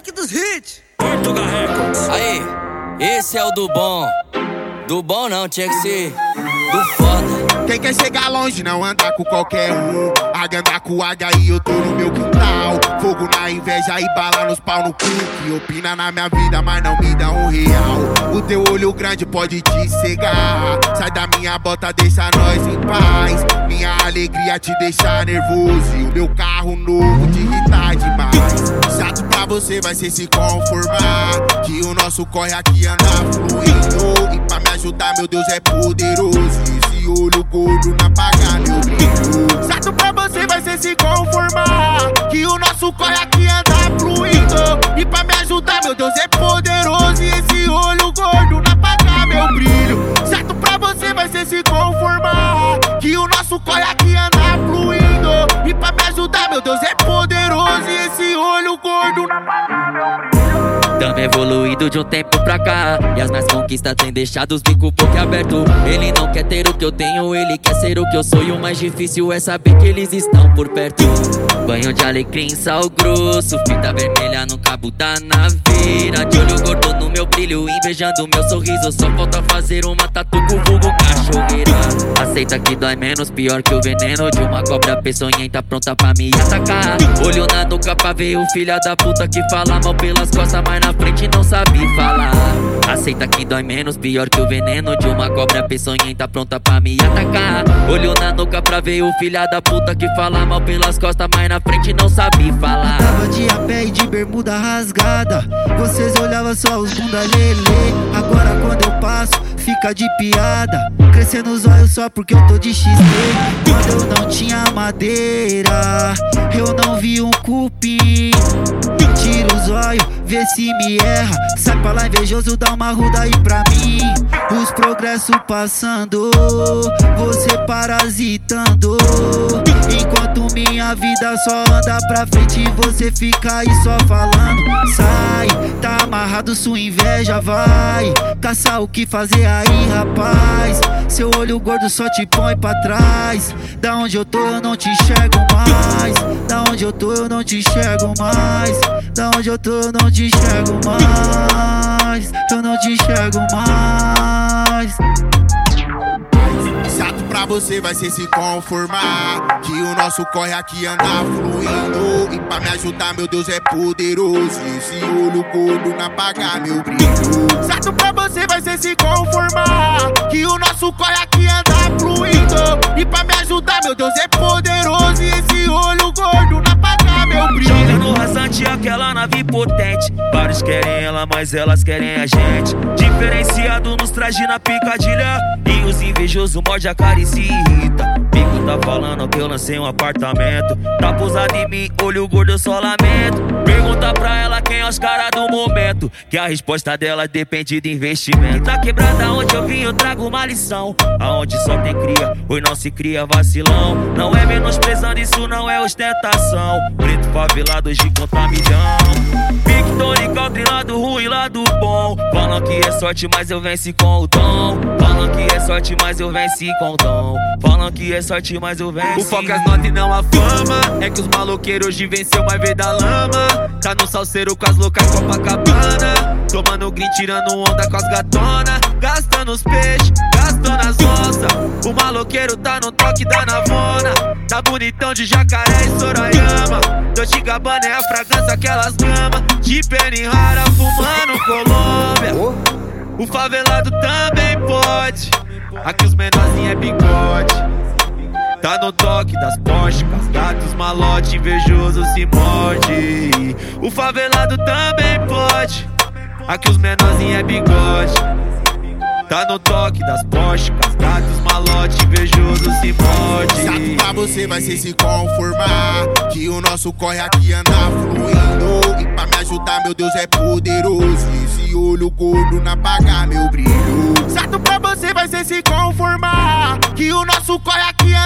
moleque dos hits. Portugal Records. Aí, esse é o do bom. Do bom não, tinha que ser do foda. Quem quer chegar longe não anda com qualquer um. Aganda com H e eu tô no meu quintal. Fogo na inveja e bala nos pau no cu. Que opina na minha vida, mas não me dá R$1. O teu olho grande pode te cegar. Sai da minha bota, deixa nós em paz. Minha alegria te deixa nervoso. E o meu carro novo te irrita demais. Chato pra você vai ser se conformar. Que o nosso corre aqui anda fluindo. E pra me ajudar, meu Deus é poderoso. Esse olho gordo não apaga meu brilho. Chato pra você vai ser se conformar. Que o nosso corre aqui anda fluindo. E pra me ajudar, meu Deus é poderoso. E esse olho gordo não apaga meu brilho. Chato pra você vai ser se conformar. Que o nosso corre aqui anda fluindo. E pra me ajudar, meu Deus é poderoso. E esse olho gordo não apaga meu brilho. Tamo evoluído de um tempo pra cá. E as minhas conquistas têm deixado os bicos pouco aberto. Ele não quer ter o que eu tenho, ele quer ser o que eu sou. E o mais difícil é saber que eles estão por perto. Banho de alecrim, sal grosso, fita vermelha no cabo da naveira. De olho gordo no meu brilho, invejando meu sorriso. Só falta fazer uma tatu com o vulgo cachorreira. Aceita que dói menos, pior que o veneno de uma cobra peçonhenta pronta pra me atacar. Olho na nuca pra ver o filho da puta que fala mal pelas costas, mas na frente não sabe falar. Aceita que dói menos, pior que o veneno de uma cobra peçonhenta pronta pra me atacar. Olho na nuca pra ver o filho da puta que fala mal pelas costas, mas na frente não sabe falar. Tava de a pé e de bermuda rasgada. Vocês olhavam só os bunda lelê. Agora quando eu passo, fica de piada. Crescendo os olhos só porque eu tô de XT. Quando eu não tinha madeira, eu não vi um cupim. Tira os olhos, vê se me erra. Sai pra lá invejoso, dá uma ruda aí pra mim. Os progressos passando, você parasitando. Enquanto minha vida só anda pra frente, você fica aí só falando. Sai, tá amarrado, sua inveja vai caçar o que fazer aí, rapaz. Seu olho gordo só te põe pra trás. Da onde eu tô eu não te enxergo mais. Da onde eu tô eu não te enxergo mais. Da onde eu tô eu não te enxergo mais. Eu não te enxergo mais. Chato pra você vai ser se conformar. Que o nosso corre aqui anda fluindo. E pra me ajudar, meu Deus é poderoso. Esse olho gordo não apaga meu brilho. Chato pra você vai ser se conformar. Que o nosso corre aqui anda fluindo. E pra me ajudar, meu Deus é poderoso. E esse olho gordo não apaga meu brilho. Joga no rasante aquela nave potente. Vários querem ela, mas elas querem a gente. Diferenciado nos traje na picadilha. E os invejosos morde a cara e se irrita. Pico tá falando que eu lancei um apartamento. Tá pousado em mim, olho gordo, eu só lamento. Pergunta pra ela quem é os caras do momento, que a resposta dela depende do investimento. E tá quebrada onde eu vim, eu trago uma lição. Aonde só tem cria, hoje não se cria vacilão. Não é menosprezando, isso não é ostentação. Preto favelado hoje conta milhão. Victory, Country, lado ruim, lado bom. Falam que é sorte, mas eu venci com o dom. Falam que é sorte, mas eu venci com o dom. Falam que é sorte, mas eu venci. O foco é as notas e não a fama. É que os maloqueiros hoje venceu, mas veio da lama. Tá no salseiro com as loucas Copacabana. Tomando green, tirando onda com as gatona. Gastando os peixes, gastando as onças. O maloqueiro tá no toque da navona. Tá bonitão de Jacaré e Sorayama. Dolce & Gabbana é a fragrância que elas gamam. De pele rara, fumando Colômbia. O favelado também pode. Aqui os menorzinhos é bigode. Tá no toque das Porsche, com as gatos malote, invejoso se morde. O favelado também pode. Aqui os menorzinhos é bigode. Tá no toque das Porsche, com as gatos malote, invejoso se morde. Chato pra você vai ser se conformar. Que o nosso corre aqui anda fluindo. E pra me ajudar, meu Deus é poderoso. Esse olho gordo não apaga meu brilho. Chato pra você vai ser se conformar. Que o nosso corre aqui